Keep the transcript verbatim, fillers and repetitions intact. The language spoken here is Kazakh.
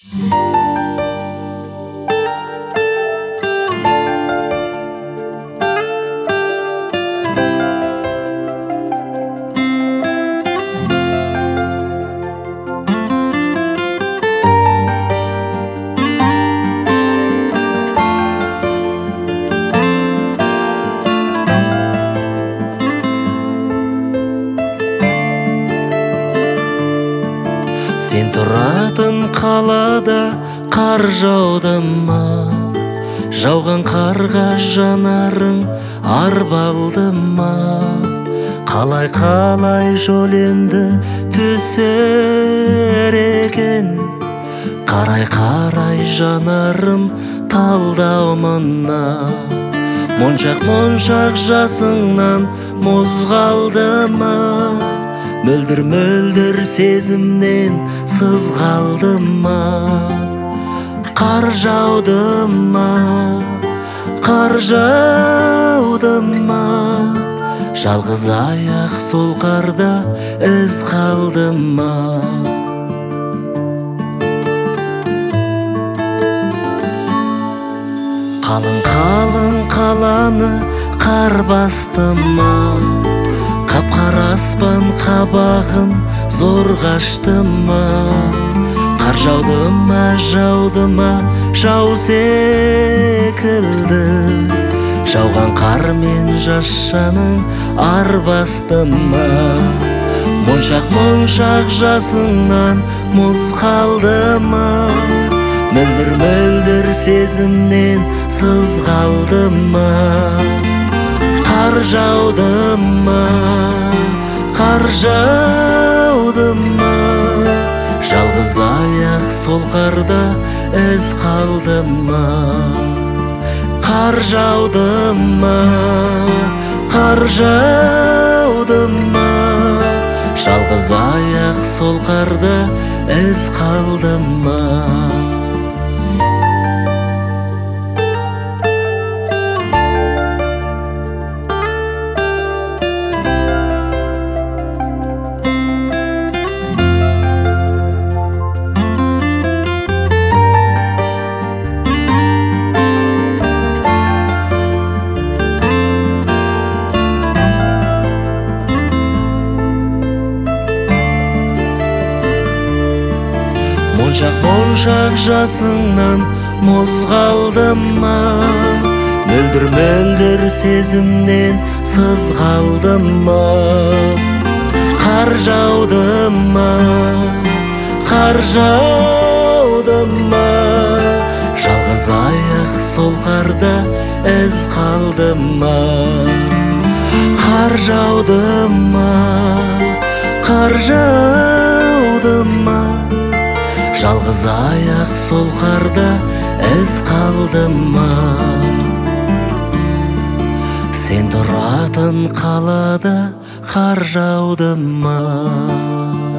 Сен тұратын қалада қар жауды ма? Жауған қарға жанарың арбалды ма? Қалай-қалай жол енді түсер екен? Қарай-қарай жанарым талдау мына. Моншақ-моншақ жасыңнан мұз қалды ма? Мөлдір-мөлдір сезімнен сыз қалды ма? Қар жауды ма? Қар жауды ма? Жалғыз аяқ сол қарда із қалды ма? Қалың-қалың қаланы қар басты ма? Қап-қара аспан қабағын зор қашты ма? Қар жауды ма, жауды ма, жау секілді. Жауған қармен жас жаның арбасты ма? Моншақ-моншақ жасыңнан мұз қалды ма? Мөлдір-мөлдір сезімнен сыз қалды ма? Қар жауды ма? Қар жауды ма? Жалғыз аяқ сол қарда із қалды ма? Қар жауды ма? Қар жауды ма? Жалғыз аяқ сол қарда із қалды ма? Моншақ-моншақ жасыңнан мұз қалды ма? Мөлдір-мөлдір сезімнен сыз қалды ма? Қар жауды ма? Қар жауды ма? Жалғыз аяқ сол қарда із қалды ма? Қар жауды ма? Қар жауды ма? Жалғыз аяқ сол қарда із қалды ма? Сен тұратын қалада қар жауды ма?